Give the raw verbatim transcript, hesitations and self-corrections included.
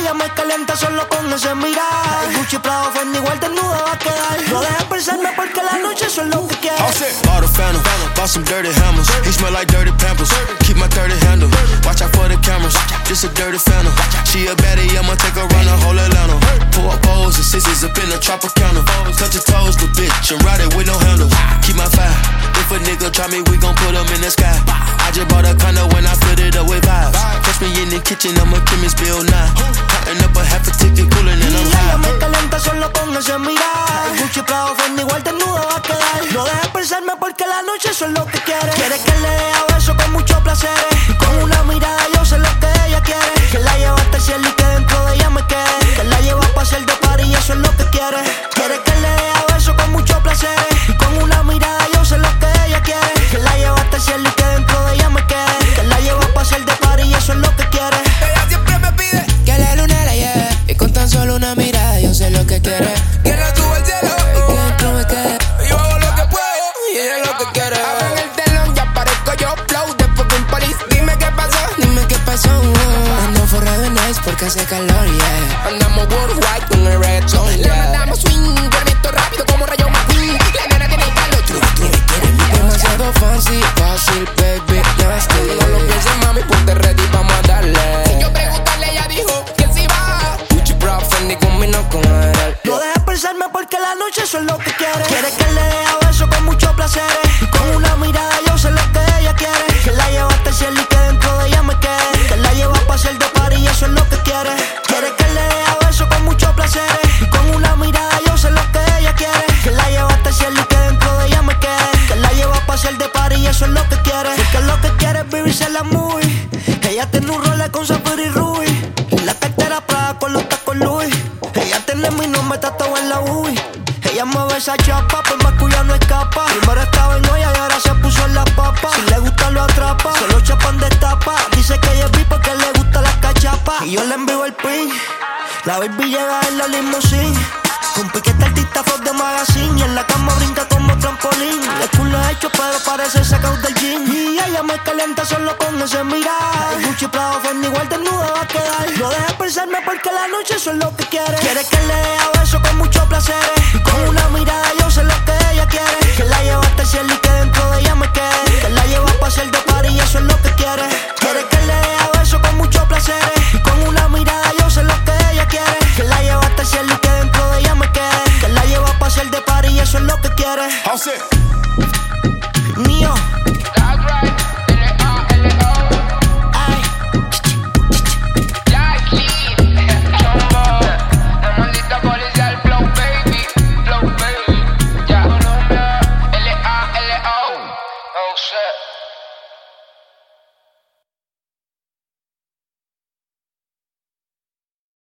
ella me calienta solo con ese mirar. Gucci, Prada, Fendi, igual desnuda va a quedar. No dejes pensarme porque la noche eso es lo que quieres. Bought a phantom, bought some dirty hammers. He smell like dirty Pampers. Keep my thirty handle. Watch out for the cameras. Just a dirty phantom. She a baddie, I'ma take her around the whole Atlanta. Pull up poles and scissors up in the Tropicana. Touch your toes, the bitch, and ride it with no handles. Keep my fire. If a nigga try me, we gon' put him in the sky. I just bought a condo when I filled it up with vibes. Catch me in the kitchen, I'm a chemist, Bill Nye. Cutting up a half a ticket, cooler than I'm high. Ella me calienta solo con ese mirar. Gucci, Prada, Fendi, igual desnuda va a quedar. No dejes pensarme porque la noche eso es lo que quieres. Quieres que le dé a beso con muchos placeres. Y con una mirada yo sé lo que ella quiere. Que la lleve hasta el cielo y que dentro de ella me quede. Que la lleva a pasear de party y eso es lo que quiere. Quieres que le dé a beso con muchos placeres. Y con una mirada yo sé lo que ella quiere. Que la lleva hasta el cielo y que dentro de ella me quede. Que la lleva a pasear de party y eso es lo que quiere. Ella siempre me pide que la luna la lleve. Y con tan solo una mirada yo sé lo que quiere. que la suba al cielo. Y que dentro me quede. Yo hago lo que puedo y ella es lo que quiere. Abran el telón, ya parezco yo flow de fucking police. Dime qué pasó, dime qué pasó. uh. Ando forrado en ice porque hace calor, yeah. Andamos worldwide con el red zone, Le yeah. mandamos swing, granito rápido como Rayo McQueen. La nena tiene calor, truy, truy, quiere mi demasiado fancy, fácil, baby, nasty. No lo pienses, mami, ponte ready, vamos a darle. Sin yo preguntarle, ella dijo que sí va. Gucci, Prada, Fendi combinó con Adele. No dejes pensarme porque la noche eso es lo que quiere. Quieres que le dé a beso con muchos placeres. Y con una mirada yo sé lo que ella quiere. Que la lleva hasta el cielo y que dentro de ella me quede. Que la lleva a pasear de party y eso es lo que quiere. Quieres que le dé a beso con muchos placeres. Y con una mirada yo sé lo que ella quiere. Que la lleva hasta el cielo y que dentro de ella me quede. Que la lleva a pasear de party y eso es lo que quiere. Porque lo que quiere es vivirse la movie. Ella tiene un role con Zafiro y Ruby. La cartera Prada con los tacos Louis. Ella tiene mi nombre tatuado en la U I. Ella mueve esa chapa, por más que ya no escapa. Primero estaba en olla y ahora se puso en la papa. Si le gusta lo atrapa, se lo chapan de tapa. Dice que ella es bi porque le gusta las cachapas. Y yo le envío el pin. La baby llega en la limusina. Con piquete artista flor de magazine. Y en la cama brinca como trampolín. El culo es hecho pero parece sacado del gym. Y ella me calienta solo con ese mirar. Gucci, Prada, Fendi, igual desnuda va a quedar. No dejes pensarme porque la noche eso es lo que quiere. Quieres que le dé a beso con muchos placeres. Y con una mirada yo sé lo que ella quiere. Que la lleva hasta el cielo y que dentro de ella me quede. Que la lleva a pasear de party y eso es lo que quiere. Quieres que le dé a beso con muchos placeres. Y con una mirada yo sé lo que ella quiere. Que la lleva hasta el cielo y que dentro de ella me quede. Que la lleva a pasear de party y eso es lo que quiere. House it. Mío. Ay. Flow, baby. Yeah. Colombia. L A L O. Oh, shit.